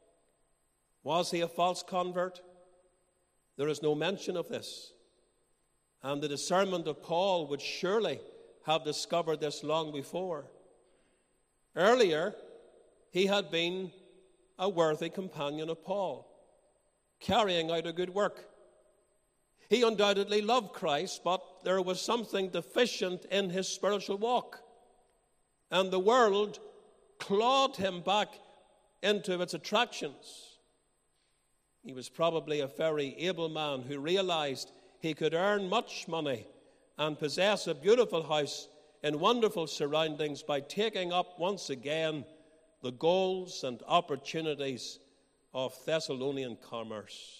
Speaker 1: Was he a false convert? There is no mention of this. And the discernment of Paul would surely have discovered this long before. Earlier, he had been a worthy companion of Paul, carrying out a good work. He undoubtedly loved Christ, but there was something deficient in his spiritual walk. And the world clawed him back into its attractions. He was probably a very able man who realized he could earn much money and possess a beautiful house in wonderful surroundings by taking up once again the goals and opportunities of Thessalonian commerce.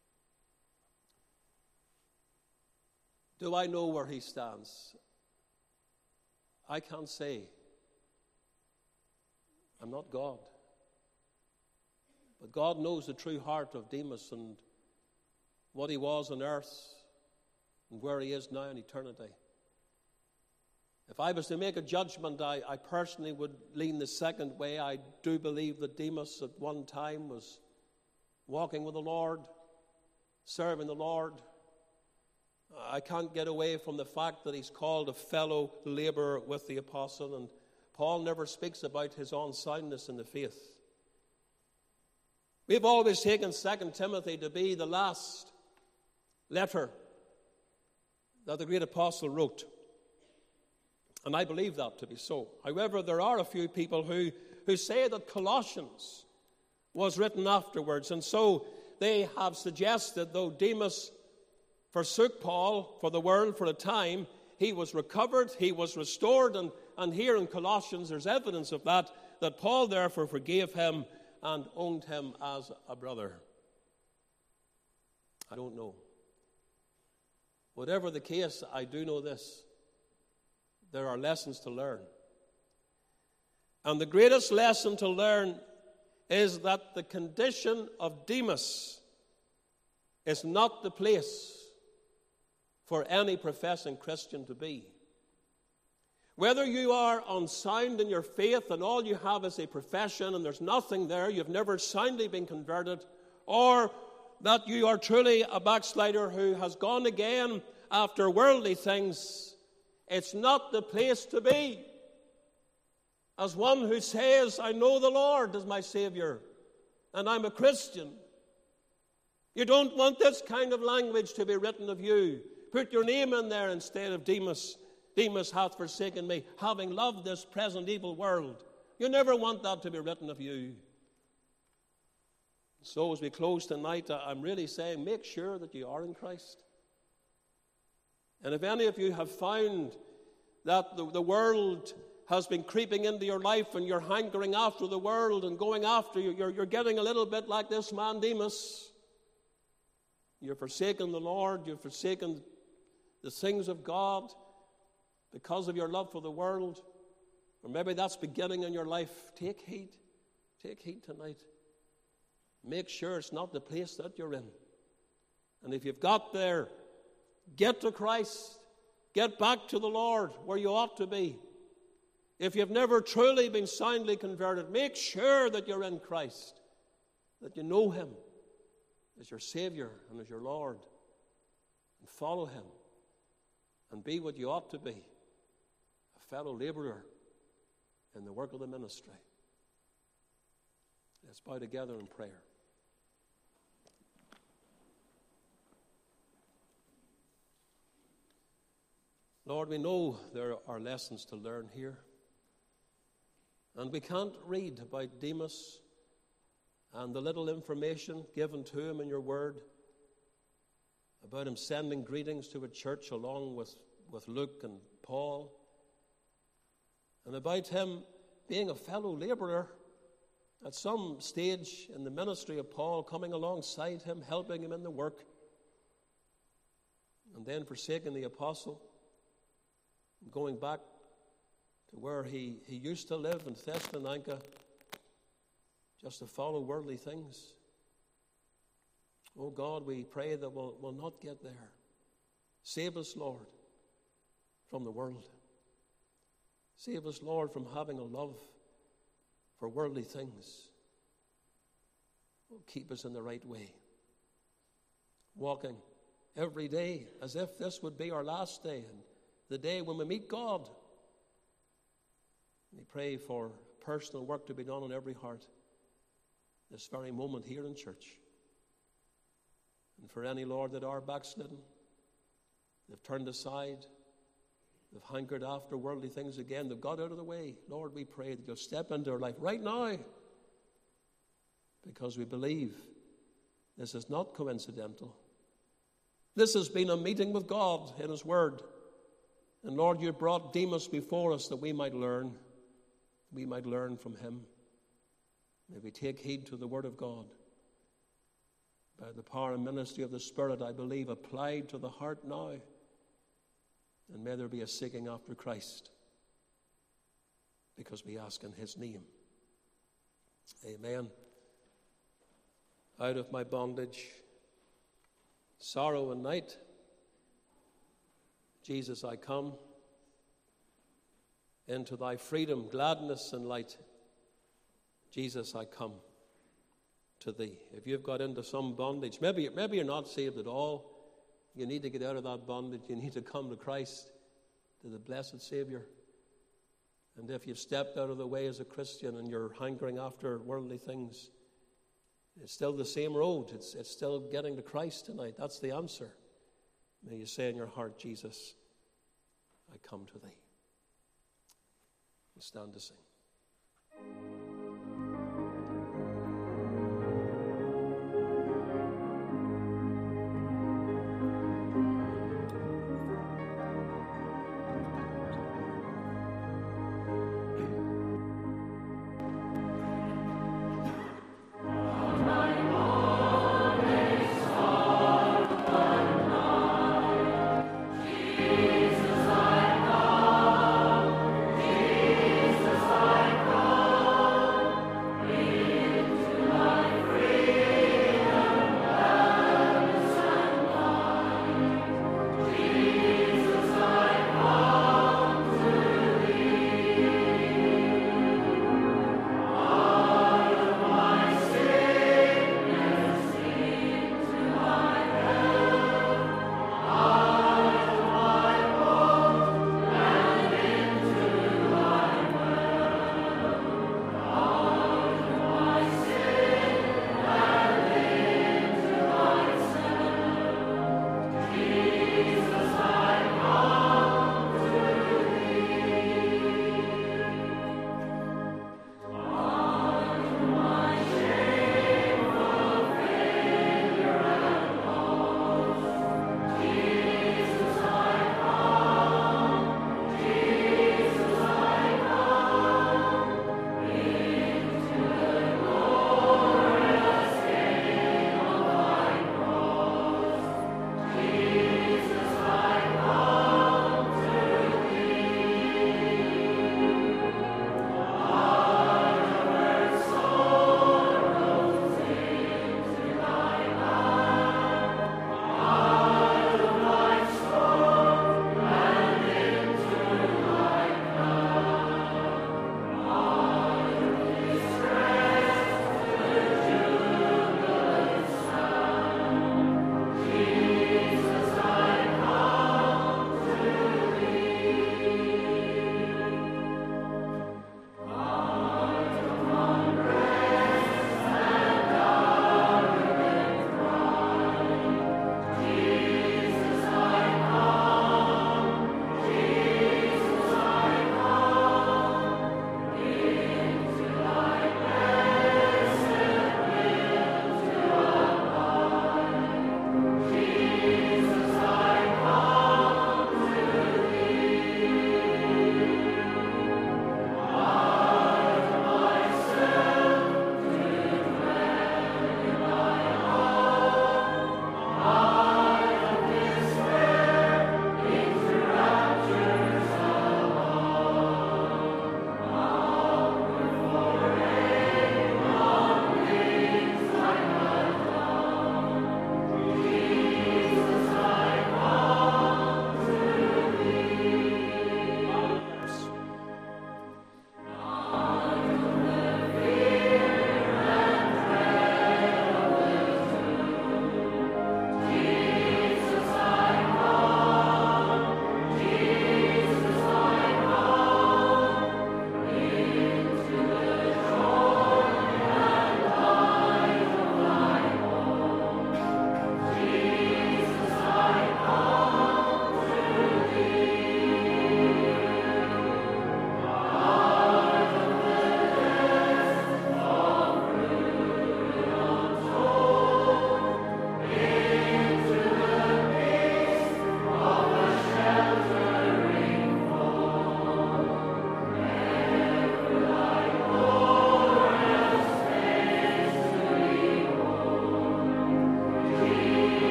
Speaker 1: Do I know where he stands? I can't say. I'm not God. But God knows the true heart of Demas and what he was on earth and where he is now in eternity. If I was to make a judgment, I personally would lean the second way. I do believe that Demas at one time was walking with the Lord, serving the Lord. I can't get away from the fact that he's called a fellow laborer with the apostle, and Paul never speaks about his unsoundness in the faith. We've always taken 2 Timothy to be the last letter that the great apostle wrote. And I believe that to be so. However, there are a few people who say that Colossians was written afterwards. And so they have suggested, though Demas forsook Paul for the world for a time, he was recovered, he was restored. And here in Colossians there's evidence of that Paul therefore forgave him and owned him as a brother. I don't know. Whatever the case, I do know this. There are lessons to learn. And the greatest lesson to learn is that the condition of Demas is not the place for any professing Christian to be. Whether you are unsound in your faith and all you have is a profession and there's nothing there, you've never soundly been converted, or that you are truly a backslider who has gone again after worldly things, it's not the place to be. As one who says, I know the Lord as my Savior, and I'm a Christian. You don't want this kind of language to be written of you. Put your name in there instead of Demas. Demas hath forsaken me, having loved this present evil world. You never want that to be written of you. So as we close tonight, I'm really saying, make sure that you are in Christ. And if any of you have found that the world has been creeping into your life and you're hankering after the world and going after you're getting a little bit like this man Demas. You've forsaken the Lord, you've forsaken the things of God because of your love for the world, or maybe that's beginning in your life. Take heed tonight. Make sure it's not the place that you're in. And if you've got there, get to Christ. Get back to the Lord where you ought to be. If you've never truly been soundly converted, make sure that you're in Christ, that you know him as your Savior and as your Lord, and follow him and be what you ought to be, a fellow laborer in the work of the ministry. Let's bow together in prayer. Lord, we know there are lessons to learn here. And we can't read about Demas and the little information given to him in your word about him sending greetings to a church along with Luke and Paul, and about him being a fellow laborer at some stage in the ministry of Paul, coming alongside him, helping him in the work, and then forsaking the apostle, and going back to where he used to live in Thessalonica, just to follow worldly things. Oh God, we pray that we'll not get there. Save us, Lord, from the world. Save us, Lord, from having a love for worldly things. Oh, keep us in the right way, walking every day as if this would be our last day and the day when we meet God. We pray for personal work to be done in every heart this very moment here in church. And for any, Lord, that are backslidden, they've turned aside, they've hankered after worldly things again, they've got out of the way. Lord, we pray that you'll step into their life right now, because we believe this is not coincidental. This has been a meeting with God in his word. And Lord, you brought Demas before us that we might learn. We might learn from him. May we take heed to the word of God. By the power and ministry of the Spirit, I believe, applied to the heart now. And may there be a seeking after Christ, because we ask in his name. Amen. Out of my bondage, sorrow and night, Jesus, I come. Into thy freedom, gladness, and light, Jesus, I come to thee. If you've got into some bondage, maybe you're not saved at all, you need to get out of that bondage. You need to come to Christ, to the blessed Savior. And if you've stepped out of the way as a Christian and you're hankering after worldly things, it's still the same road. It's still getting to Christ tonight. That's the answer. May you say in your heart, Jesus, I come to thee. We'll stand to sing.
Speaker 2: Jesus, I come.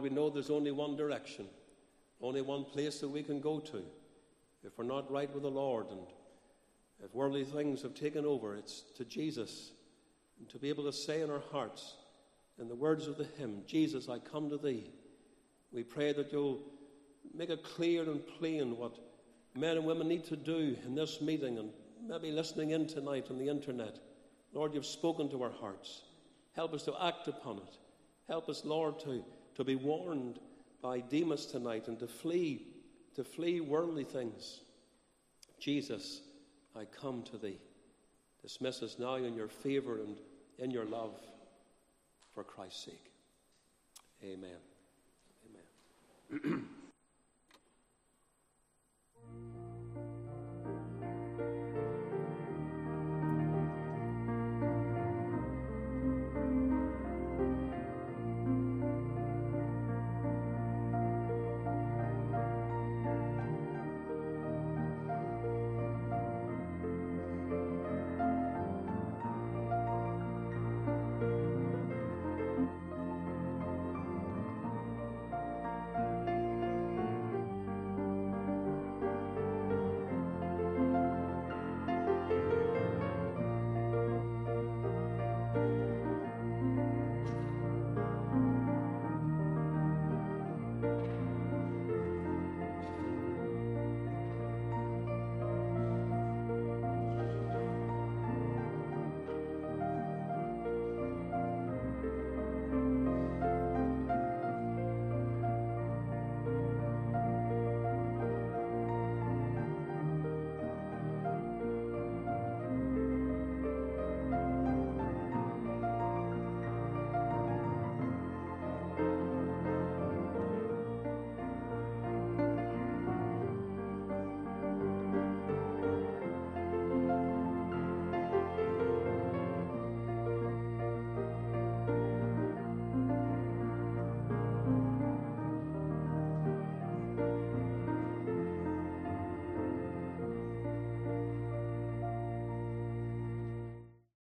Speaker 1: we know there's only one direction, only one place that we can go to. If we're not right with the Lord and if worldly things have taken over, it's to Jesus. And to be able to say in our hearts, in the words of the hymn, Jesus, I come to thee. We pray that you'll make it clear and plain what men and women need to do in this meeting and maybe listening in tonight on the internet. Lord, you've spoken to our hearts. Help us to act upon it. Help us, Lord, to be warned by Demas tonight and to flee worldly things. Jesus, I come to thee. Dismiss us now in your favor and in your love for Christ's sake. Amen. Amen.